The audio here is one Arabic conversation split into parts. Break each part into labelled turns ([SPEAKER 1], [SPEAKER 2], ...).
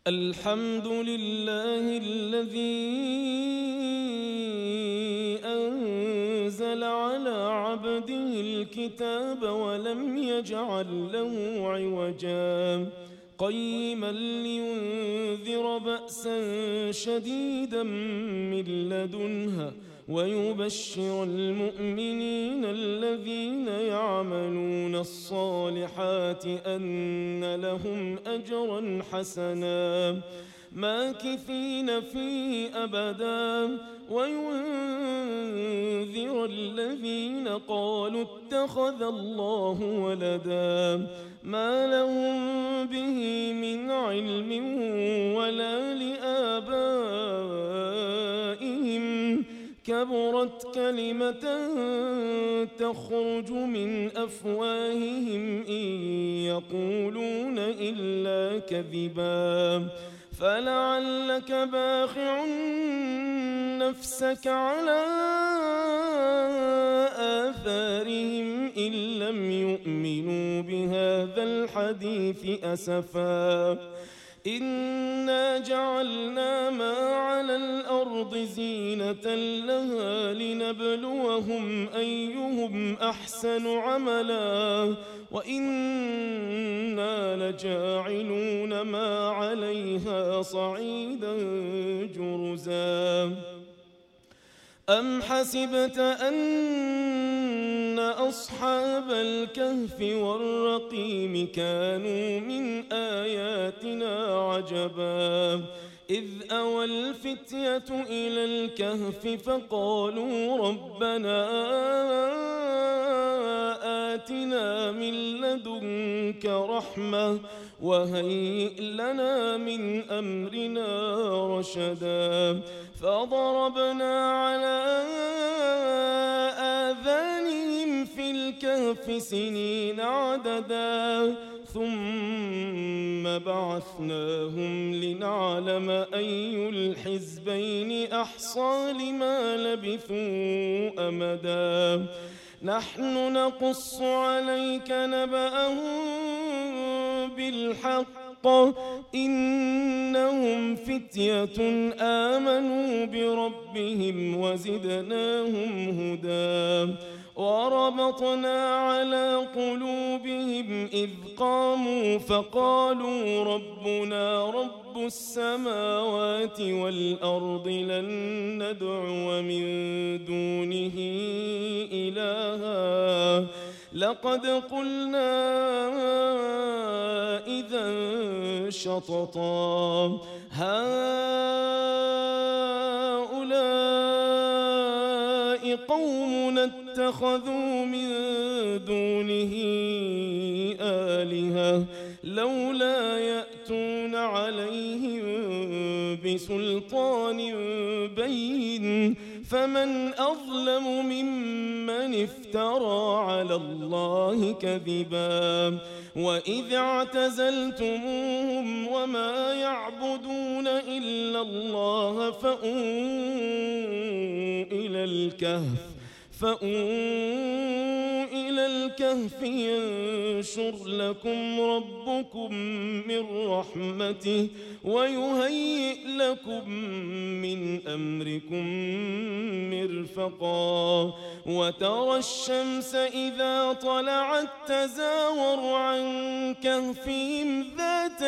[SPEAKER 1] الحمد لله الذي أنزل على عبده الكتاب ولم يجعل له عوجا قيما لينذر بأسا شديدا من لدنه ويبشر المؤمنين الذين يعملون الصالحات أن لهم أجرا حسنا ماكثين فيه أبدا وينذر الذين قالوا اتخذ الله ولدا ما لهم به من علم ولا لآبائهم كبرت كلمة تخرج من أفواههم إن يقولون إلا كذبا فلعلك باخع نفسك على آثارهم إن لم يؤمنوا بهذا الحديث أسفا إنا جعلنا ما على الأرض زينة لها لنبلوهم أيهم أحسن عملا وإنا لجاعلون ما عليها صعيدا جرزا أم حسبت أن أصحاب الكهف والرقيم كانوا من آياتنا عجبا إذ أوى الفتية إلى الكهف فقالوا ربنا آتنا من لدنك رحمة وهيئ لنا من أمرنا رشدا فضربنا على آذانهم في الكهف سنين عددا ثم بعثناهم لنعلم أي الحزبين أحصى لما لبثوا أمدا نحن نقص عليك نبأهم بالحق إنهم فتية آمنوا بربهم وزدناهم هدى وربطنا على قلوبهم إذ قاموا فقالوا ربنا رب السماوات والأرض لن ندعو من دونه إلها لقد قلنا إذا شططا هؤلاء قومنا اتخذوا من دونه آلهة لولا يأتون عليهم بسلطان بين فمن أظلم ممن افترى على الله كذبا وإذ اعتزلتموهم وما يعبدون إلا الله فأووا إلى الكهف ينشر لكم ربكم من رحمته ويهيئ لكم من أمركم مرفقا وترى الشمس إذا طلعت تزاور عن كهفهم ذات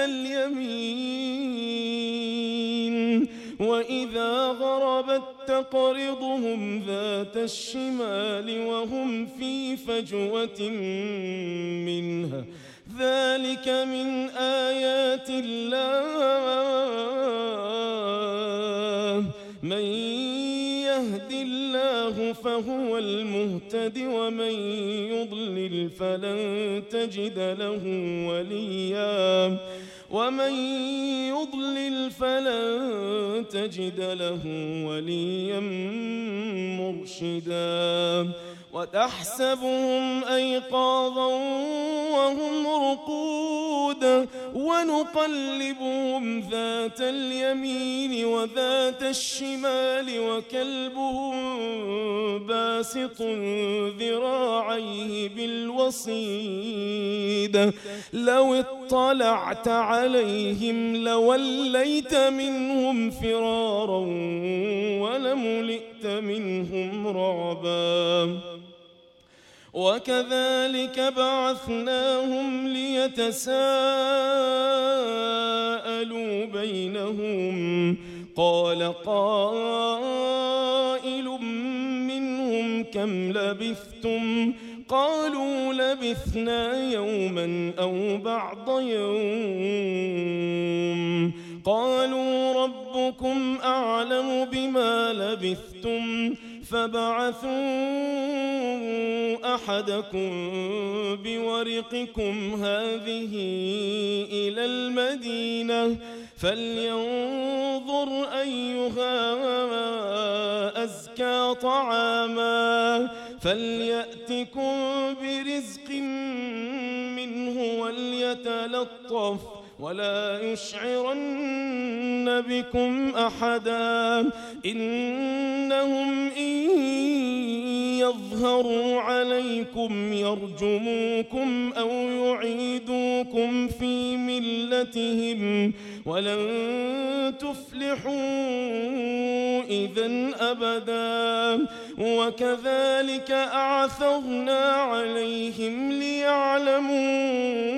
[SPEAKER 1] اليمين وإذا غربت تقرضهم ذات الشمال وهم في فجوة منها ذلك من آيات الله من يهد الله فهو المهتد ومن يضلل فلن تجد له وليا مرشدا وتحسبهم أيقاظا وهم رقود ونقلبهم ذات اليمين وذات الشمال وكلبهم باسط ذراعيه بالوصيد لو اطلعت عليهم لوليت منهم فرارا ولملئت منهم رعبا وكذلك بعثناهم ليتساءلوا بينهم قال قائل منهم كم لبثتم قالوا لبثنا يوما أو بعض يوم قالوا ربكم أعلم بما لبثتم فبعثوا أحدكم بورقكم هذه إلى المدينة فلينظر أيها أزكى طعاما فليأتكم برزق منه وليتلطف ولا يشعرن بكم أحدا إنهم إن يظهروا عليكم يرجموكم أو يعيدوكم في ملتهم ولن تفلحوا إذن أبدا وكذلك أعثرنا عليهم ليعلموا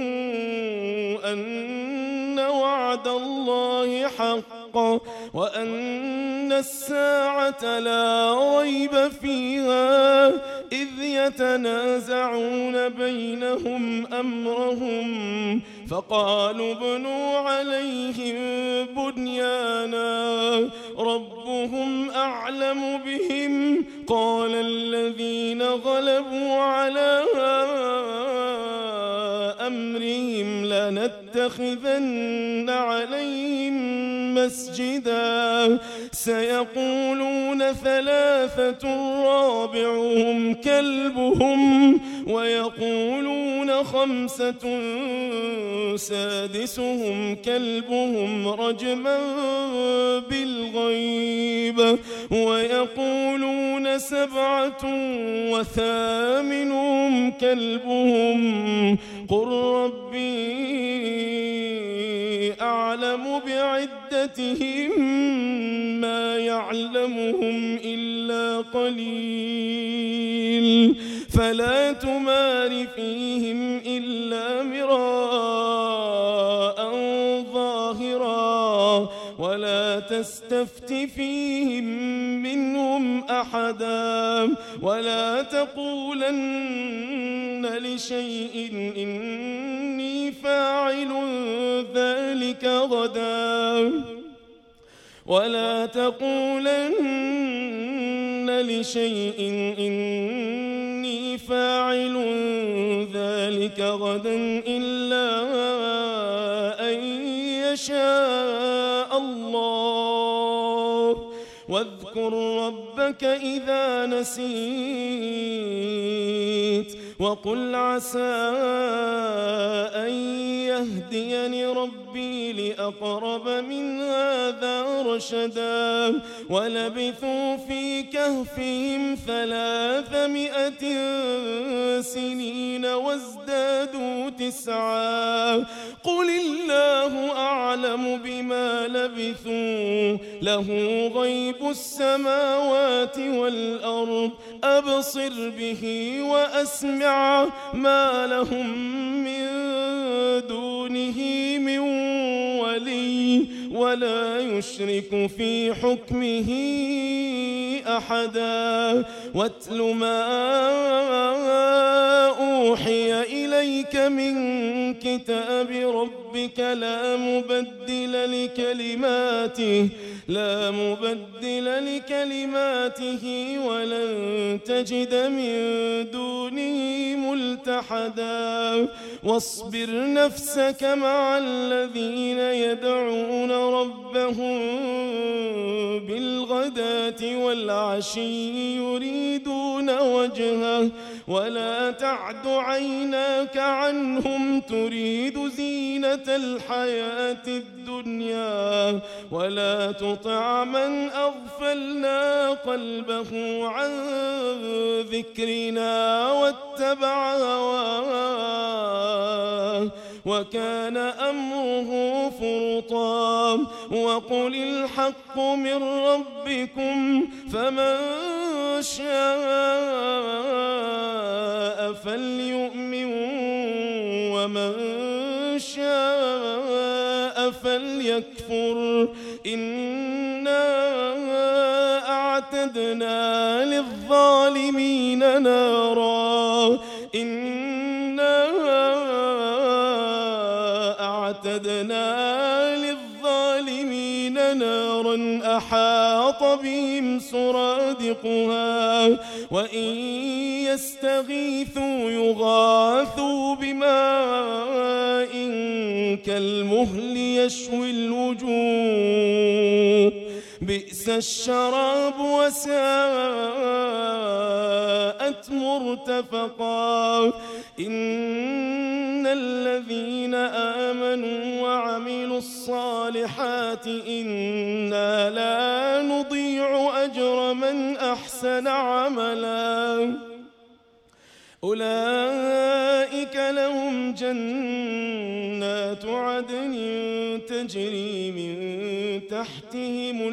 [SPEAKER 1] أن وعد الله حق وأن الساعة لا ريب فيها إذ يتنازعون بينهم أمرهم فقالوا ابنوا عليهم بنيانا ربهم أعلم بهم قال الذين غلبوا على أمرهم لنتخذن عليهم مسجدا سيقولون ثلاثة رابعهم كلبهم ويقولون خمسة سادسهم كلبهم رجما بالغيب ويقولون سبعة وثامنهم كلبهم قل ربي أعلم بعدتهم ما يعلمهم إلا قليل فلا تمار فيهم إلا مراء ظاهرا ولا تستفت فيهم منهم أحدا ولا تقولن لشيء إني فاعل ذلك غدا ولا تقولن لشيء إني فاعل ذلك غدا إلا أن يشاء الله واذكر ربك إذا نسيت وقل عسى أن يهديني ربي لأقرب من هذا رشدا ولبثوا في كهفهم 300 سنين وازدادوا 9 قل الله أعلم بما لبثوا له غيب السماوات والأرض أبصر به وأسمع ما لهم من دونه من ولي ولا يشرك في حكمه أحدا واتل ما أوحي إليك من كتاب ربك لا مبدل لكلماته ولن تجد من دونه ملتحدا واصبر نفسك مع الذين يدعون ربهم بالغداة والعشي يريدون وجهه ولا تعد عيناك عنهم تريد زينة الحياة الدنيا ولا تطع من أغفلنا قلبه عن ذكرنا واتبع هواه وكان أمره فرطا وقل الحق من ربكم فمن شاء فليؤمن ومن شاء فليكفر إنا أعتدنا للظالمين نارا أعتدنا للظالمين نارا أحاط بهم سرادقها وإن يستغيثوا يغاثوا بماء كالمهل يشوي الوجوه بئس الشراب وساءت مرتفقا إن الذين آمنوا وعملوا الصالحات إنا لا نضيع أجر من أحسن عملا أولئك لهم جنات عدن تجري من تحتهم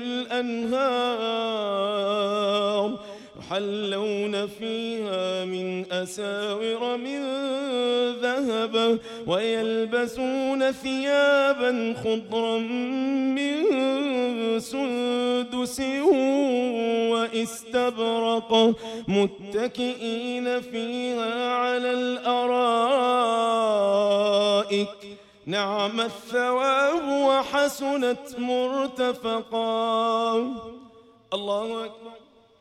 [SPEAKER 1] الأنهار يحلون فيها من أساور من ذهب ويلبسون ثيابا خضرا من سندس واستبرق متكئين فيها على الأرائك نعم الثواب وحسنت مرتفقا الله أكبر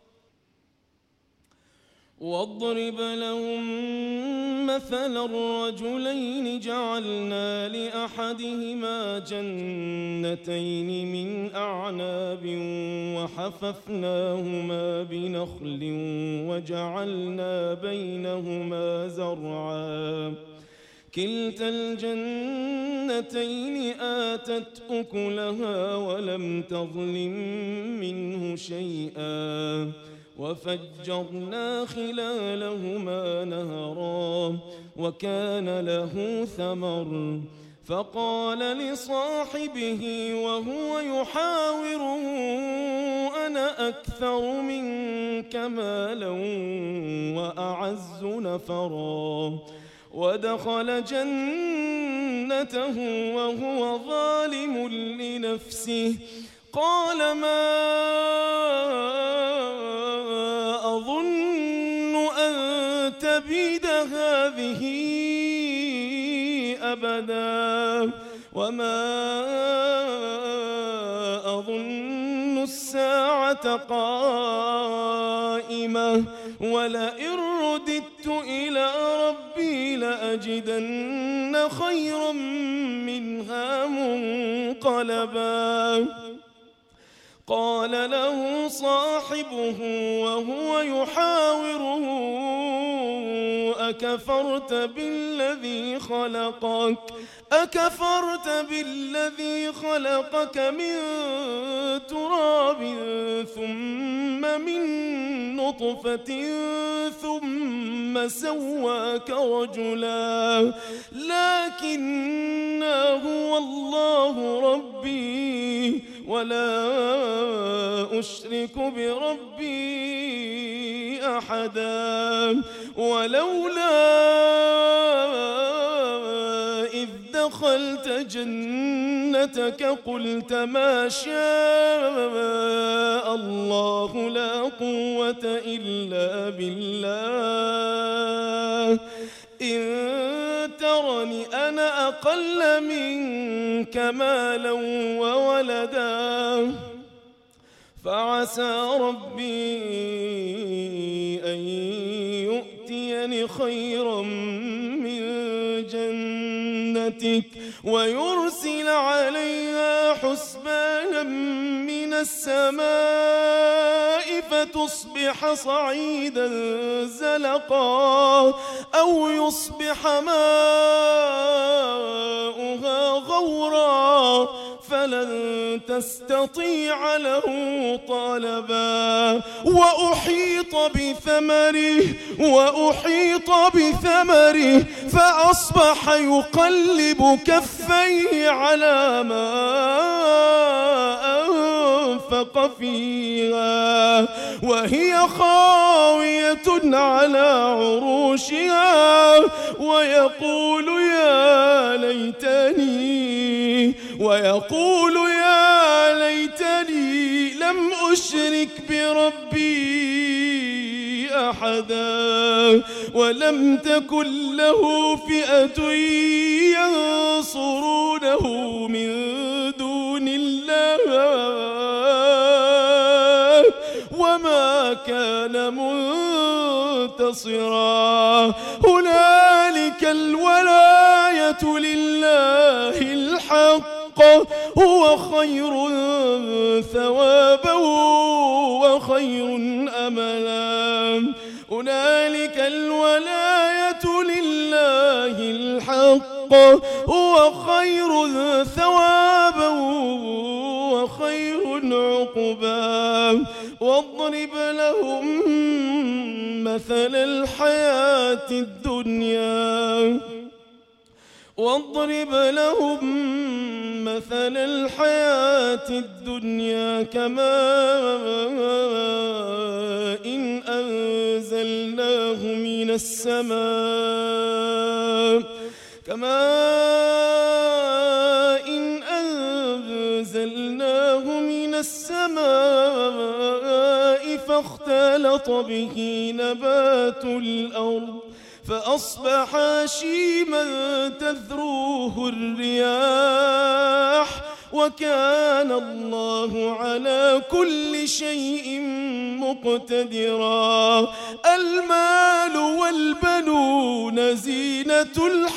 [SPEAKER 1] واضرب لهم مثلا الرجلين جعلنا لأحدهما جنتين من أعناب وحففناهما بنخل وجعلنا بينهما زرعا كلتا الجنتين آتت أكلها ولم تظلم منه شيئا وفجرنا خلالهما نهرا وكان له ثمر فقال لصاحبه وهو يحاوره أنا أكثر منك مالا وأعز نفرا ودخل جنته وهو ظالم لنفسه قال ما أظن أن تبيد هذه أبدا وما أظن الساعة قائمة ولئن رددت إلى ربي لأجدن خيرا منها منقلبا قال له صاحبه وهو يحاوره أكفرت بالذي خلقك من تراب ثم من نطفة ثم سواك رجلا لكن هو الله ربي ولا أشرك بربي أحدا ولولا إذ دخلت جنتك قلت ما شاء الله لا قوة إلا بالله إن ترني أنا أقل منك مالا وولدا فعسى ربي أن يؤتيني خيرا من جنتك جنتك ويرسل عليها حسبانا من السماء فتصبح صعيدا زلقا أو يصبح ماؤها غورا فلن تستطيع له طلبا وأحيط بثمره فأصبح يقلب كفيه على ما أنفق فيها وهي خاوية على عروشها ويقول يا ليتني لم أشرك بربي أحدا ولم تكن له فئة ينصرونه من دون الله وما كان منتصرا هنالك الولاية لله الحق هو خير ثوابا وخير أملا هنالك الولاية لله الحق هو خير ثوابا وخير عقبا واضرب لهم مثل الحياة الدنيا كماء إن أنزلناه من السماء فاختلط به نبات الأرض فأصبح هشيما تذروه الرياح وكان الله على كل شيء مقتدرا المال والبنون زينة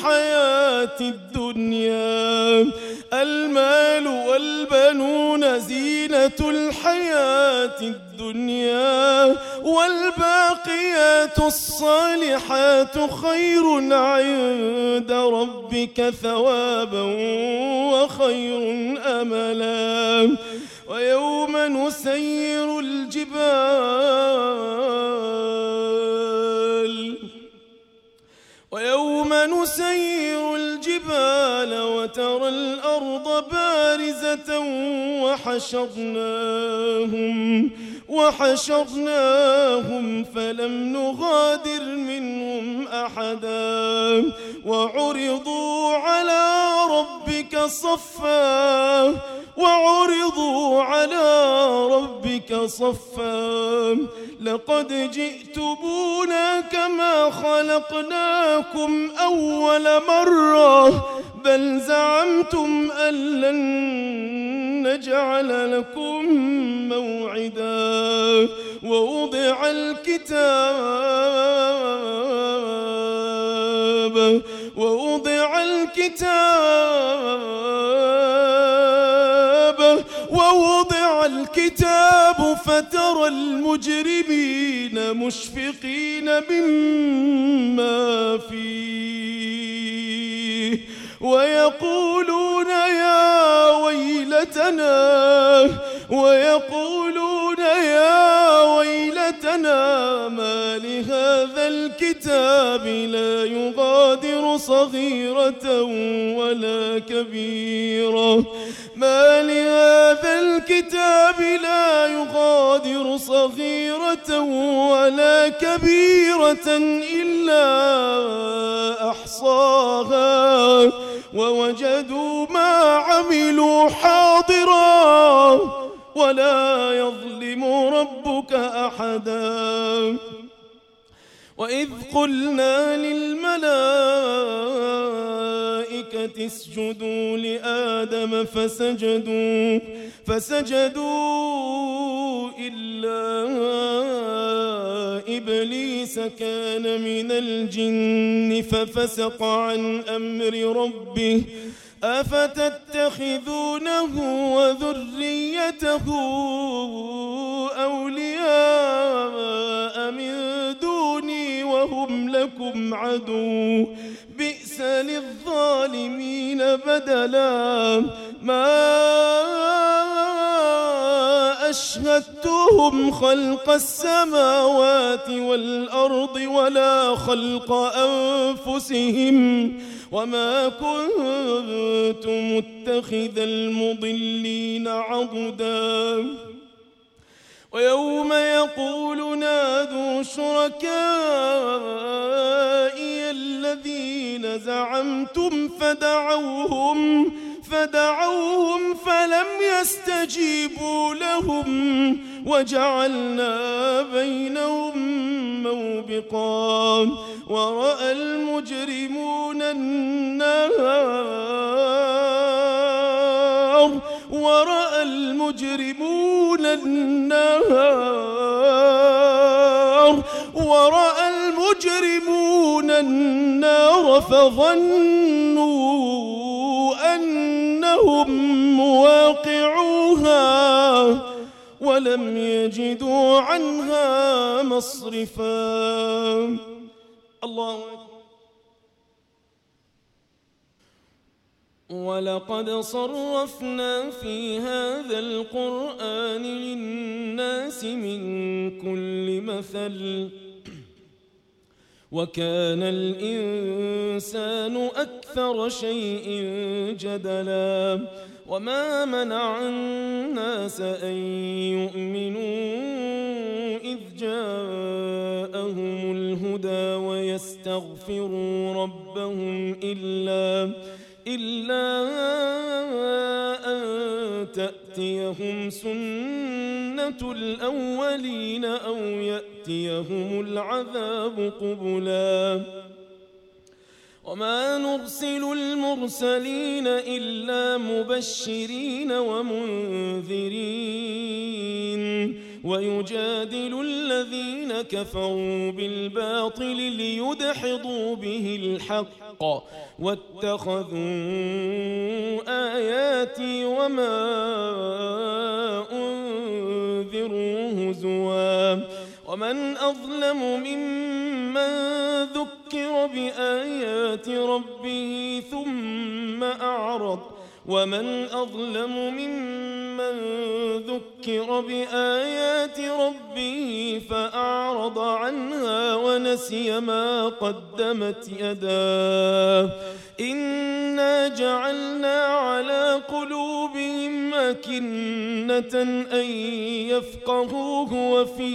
[SPEAKER 1] الحياة الدنيا والباقيات الصالحات خير عند ربك ثوابا وخير أملا ويوم نسير الجبال وترى الأرض بارزة وحشرناهم فلم نغادر منهم أحدا وعرضوا على ربك صفا لقد جئتمونا كما خلقناكم أول مرة بل زعمتم أن لن نجعل لكم موعدا ووضع الكتاب فترى المجرمين مشفقين مما فيه ويقولون يا ويلتنا ما لهذا الكتاب لا يغادر صغيرة ولا كبيرة إلا أحصاها ووجدوا ما عملوا حاضرا ولا يظلم ربك أحدا وإذ قلنا للملائكة اسجدوا لآدم فسجدوا إلا إبليس كان من الجن ففسق عن أمر ربه أفتتخذونه وذريته أولياء من دوني وهم لكم عدو بئس للظالمين بدلا ما أشهدتهم خلق السماوات والأرض ولا خلق أنفسهم وما كنت متخذ المضلين عضدا ويوم يقول نادوا شركائي الذين زعمتم فدعوهم فلم يستجيبوا لهم وجعلنا بينهم موبقا ورأى المجرمون النار فظنوا أنهم مواقعوها ولم يجدوا عنها مصرفا. الله أكبر. ولقد صرفنا في هذا القرآن للناس من كل مثل وكان الإنسان أكثر شيء جدلا وما منع الناس أن يؤمنوا إذ جاءهم الهدى ويستغفروا ربهم إلا أن تأتيهم سنة الأولين أو يأتيهم العذاب قبلا وما نرسل المرسلين إلا مبشرين ومنذرين ويجادل الذين كفروا بالباطل ليدحضوا به الحق واتخذوا آياتي وما أنذروا هزوا ومن أظلم ممن ذكر بآيات ربه ثم أعرض ومن أظلم ممن ذكر بآيات ربه فأعرض عنها ونسي ما قدمت يداه إنا جعلنا على قلوبهم أكنة أن يفقهوه وفي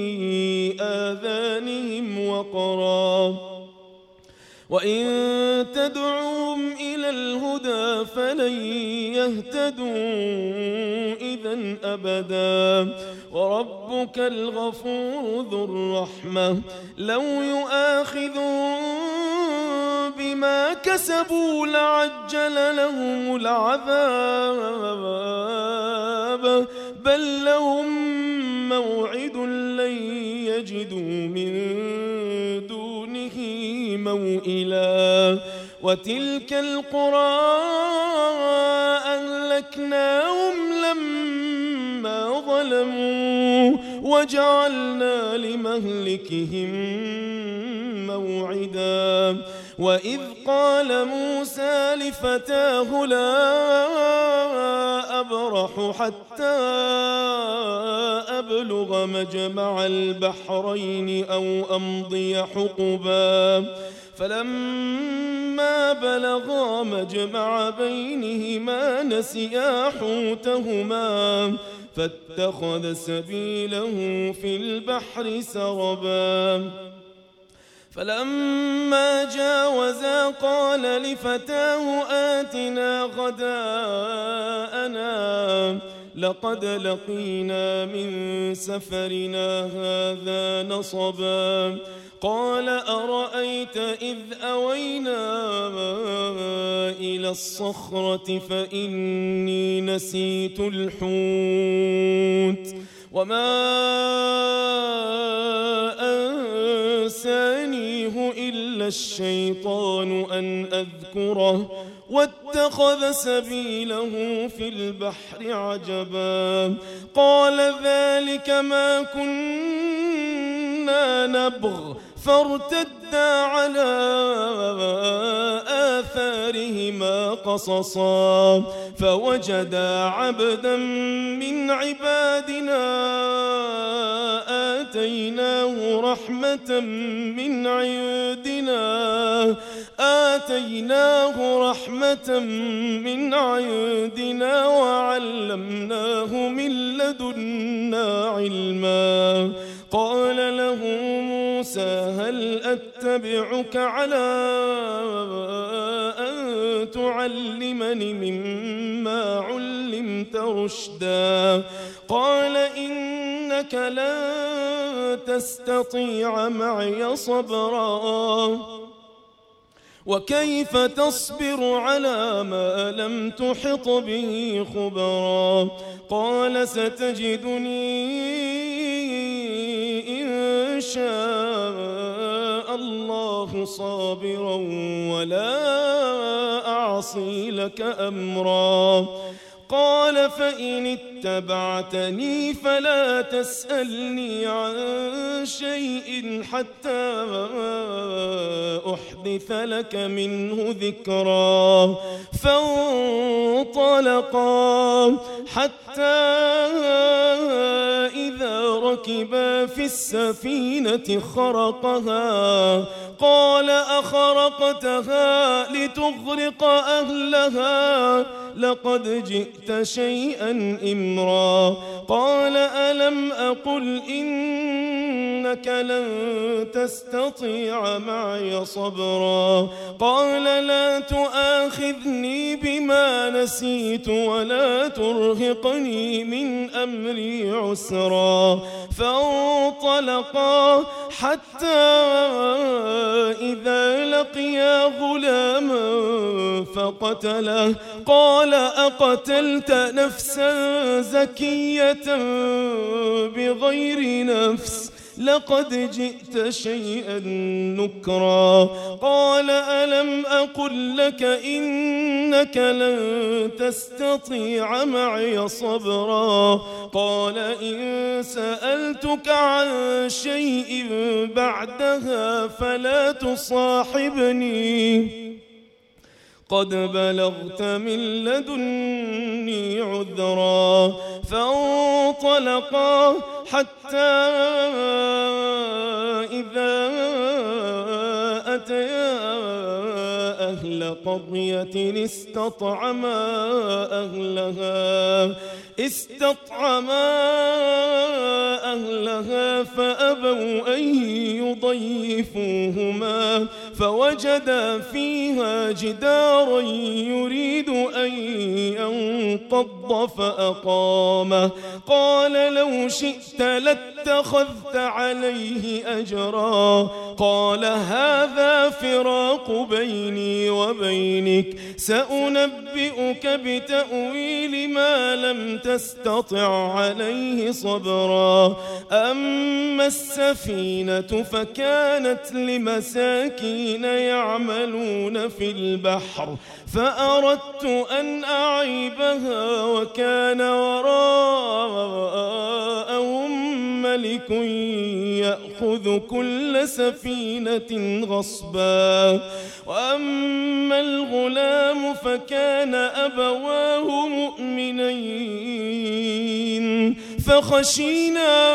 [SPEAKER 1] آذانهم وقرا وإن تدعوهم إلى الهدى فلن يهتدوا إذن أبدا وربك الغفور ذو الرحمة لو يؤاخذهم بما كسبوا لعجل لهم العذاب بل لهم موعد لن يجدوا من دونه موئلا وتلك القرى أهلكناهم لما ظلموا وجعلنا لمهلكهم موعدا وإذ قال موسى لفتاه لا أبرح حتى أبلغ مجمع البحرين أو أمضي حقبا فلما بلغا مجمع بينهما نسيا حوتهما فاتخذ سبيله في البحر سربا فلما جاوزا قال لفتاه آتنا غداءنا لقد لقينا من سفرنا هذا نصبا قال أرأيت إذ أوينا إلى الصخرة فإني نسيت الحوت وما أنسانيه إلا الشيطان أن أذكره واتخذ سبيله في البحر عجبا قال ذلك ما كنا نبغ فارتدا على آثارهما قصصا فوجدا عبدا من عبادنا آتيناه رحمة من عندنا وعلمناه من لدنا علما قال له موسى هل أتبعك على أن تعلمني مما علمت رشدا قال إنك لن تستطيع معي صبرا وكيف تصبر على ما لم تحط به خبرا قال ستجدني إن شاء الله صابرا ولا أعصي لك أمرا قال فإن اتبعتني فلا تسألني عن شيء حتى أحدث لك منه ذكرا فانطلقا حتى إذا ركبا في السفينة خرقها قال أخرقتها لتغرق أهلها لقد جئت شيئا إمرا قال ألم أقل إنك لن تستطيع معي صبرا قال لا تؤاخذني بما نسيت ولا ترهقني من أمري عسرا فانطلقا حتى إذا لقيا غلاما فقتله قال أقتلت نفسا زكية بغير نفس لقد جئت شيئا نكرا قال ألم أقل لك إنك لن تستطيع معي صبرا قال إن سألتك عن شيء بعدها فلا تصاحبني قد بلغت من لدني عذرا فانطلقا حتى إذا أتيا أهل قرية استطعما أهلها فأبوا أن يضيفوهما فوجدا فيها جدارا يريد أن ينقض فأقامه قال لو شئت لاتخذت عليه أجرا قال هذا فراق بيني وبينك سأنبئك بتأويل ما لم تستطع عليه صبرا أما السفينة فكانت لمساكين يعملون في البحر فأردت أن أعيبها وكان وراءهم ملك يأخذ كل سفينة غصبا وأما الغلام فكان أبواه مؤمنين فخشينا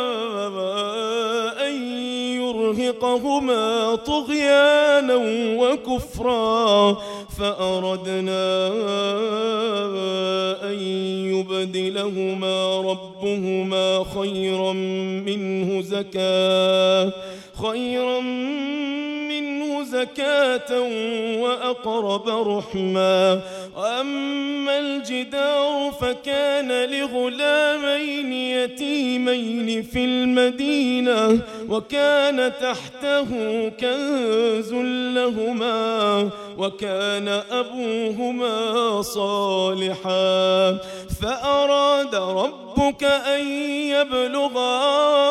[SPEAKER 1] أن يرهقهما طغيانا وكفرا فأردنا أن يبدلهما ربهما خيرا منه زكاة وأقرب رحما. وأما الجدار فكان لغلامين يتيمين في المدينة وكان تحته كنز لهما وكان أبوهما صالحا فأراد ربك أن يبلغا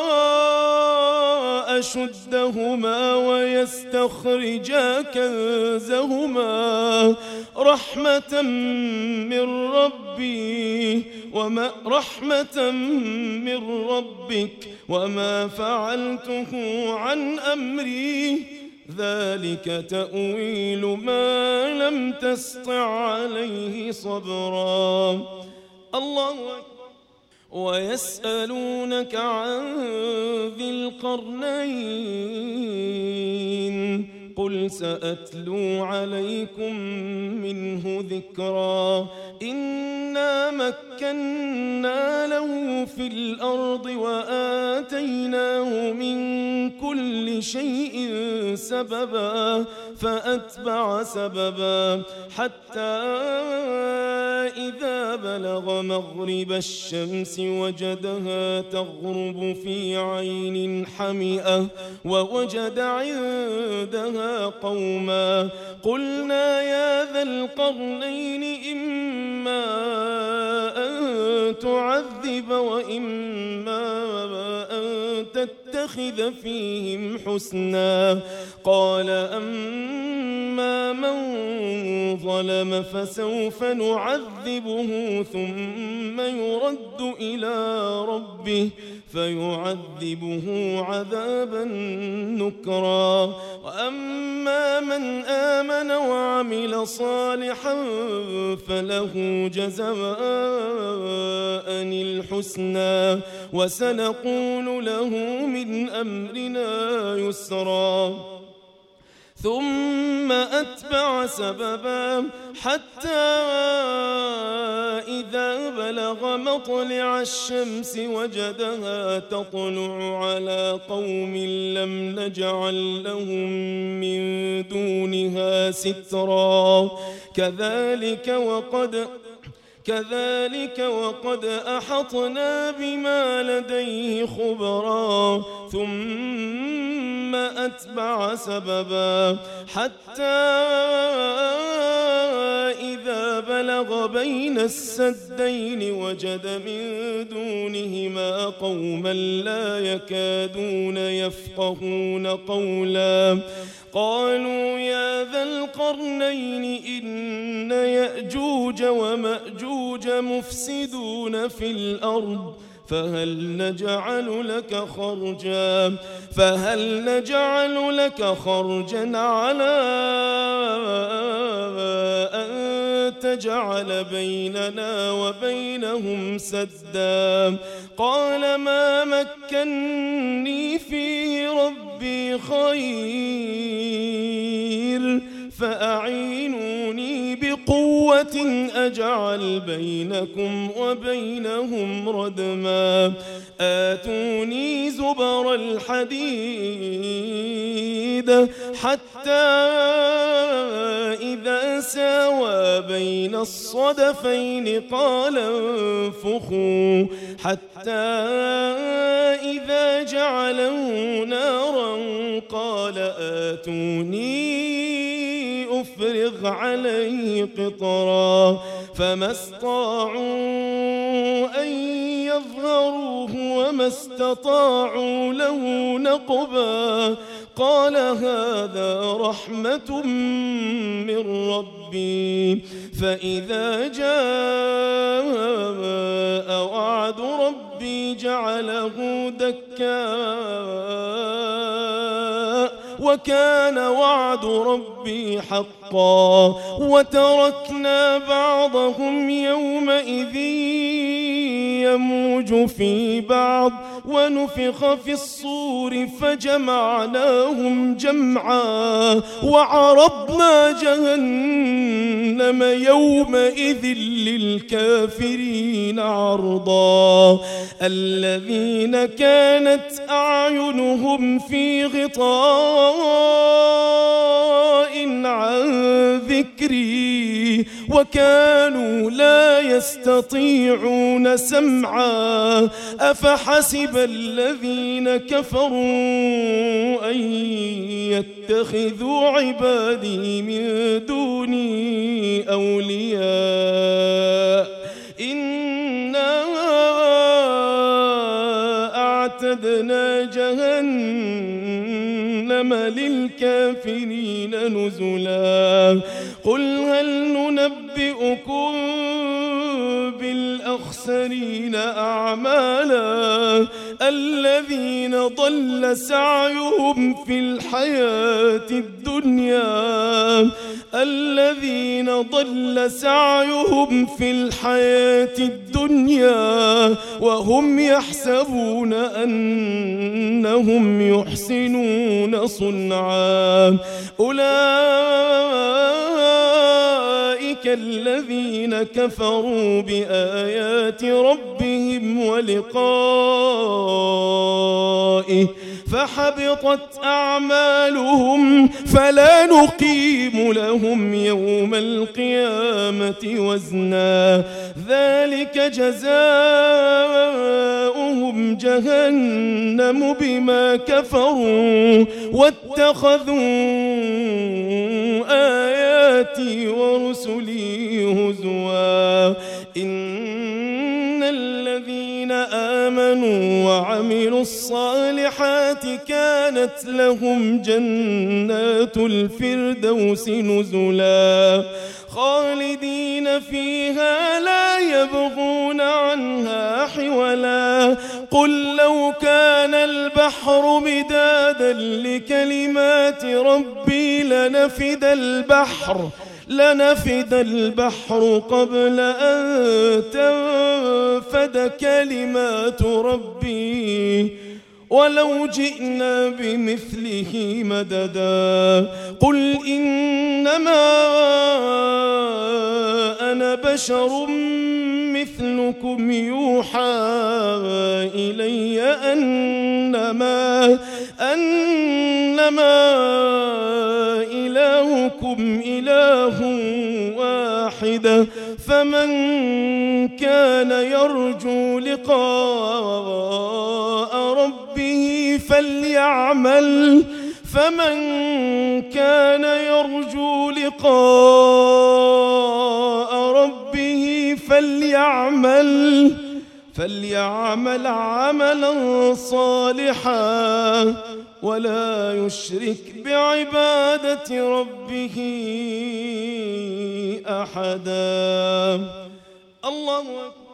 [SPEAKER 1] أشدهما ويستخرجا كنزهما رحمة من ربك وما فعلته عن أمري ذلك تأويل ما لم تسطع عليه صبرا. الله أكبر. ويسألونك عن ذي القرنين قل سأتلو عليكم منه ذكرا. إنا مكنا له في الأرض وآتيناه من كل شيء سببا فأتبع سببا حتى إذا بلغ مغرب الشمس وجدها تغرب في عين حمئة ووجد عندها قوما قلنا يا ذا القرنين إما أن تعذب وإما أن تتخذ فيهم حسنا. قال أما من ظلم فسوف نعذبه ثم يرد إلى ربه فيعذبه عذابا نكرا. وأما من آمن وعمل صالحا فله جزاء الحسنى وسنقول له من أمرنا يسرا. ثم أتبع سببا حتى إذا بلغ مطلع الشمس وجدها تطلع على قوم لم نجعل لهم من دونها سترا. كذلك وقد أحطنا بما لديه خبرا. ثم أتبع سببا حتى إذا بلغ بين السدين وجد من دونهما قوما لا يكادون يفقهون قولا. قالوا يا ذا القرنين إن يأجوج ومأجوج مفسدون في الأرض فهل نجعل لك خرجا على أن تجعل بيننا وبينهم سدا. قال ما مكني فيه ربي خير فأعينوني بقوة أجعل بينكم وبينهم ردما. آتوني زبر الحديد حتى إذا ساوى بين الصدفين قال انفخوا حتى إذا جعله نارا قال آتوني أفرغ عليه قطرا. فما استطاعوا أن يظهروه وما استطاعوا له نقبا. قال هذا رحمة من ربي فإذا جاء وعد ربي جعله دكا وكان وعد ربي حقا. وتركنا بعضهم يومئذ يموج في بعض ونفخ في الصور فجمعناهم جمعا وعرضنا جهنم يومئذ للكافرين عرضا الذين كانت أعينهم في غطاء عن ذكري وكانوا لا يستطيعون سمعا أفحسب الذين كفروا أن يتخذوا عبادي من دوني أولياء إنا أعتدنا جهنم للكافرين نزلا قل هل ننبئكم بالأخسرين أعمالا الذين ضل سعيهم في الحياة الدنيا وهم يحسبون أنهم يحسنون صنعا أولئك الذين كفروا بآيات ربهم ولقائه فحبطت أعمالهم فلا نقيم لهم يوم القيامة وزنا ذلك جزاؤهم جهنم بما كفروا واتخذوا آياتي ورسلي هزوا إن الذين آمنوا وعملوا الصالحات كانت لهم جنات الفردوس نزلا خالدين فيها لا يبغون عنها حولا قل لو كان البحر مدادا لكلمات ربي لنفد البحر قبل أن تنفد كلمات ربي ولو جئنا بمثله مددا قل إنما أنا بشر مثلكم يوحى إلي أنما إلهكم إله واحد فمن كان يرجو لقاء ربه فليعمل عملا صالحا ولا يشرك بعبادة ربه أحدا. الله أكبر.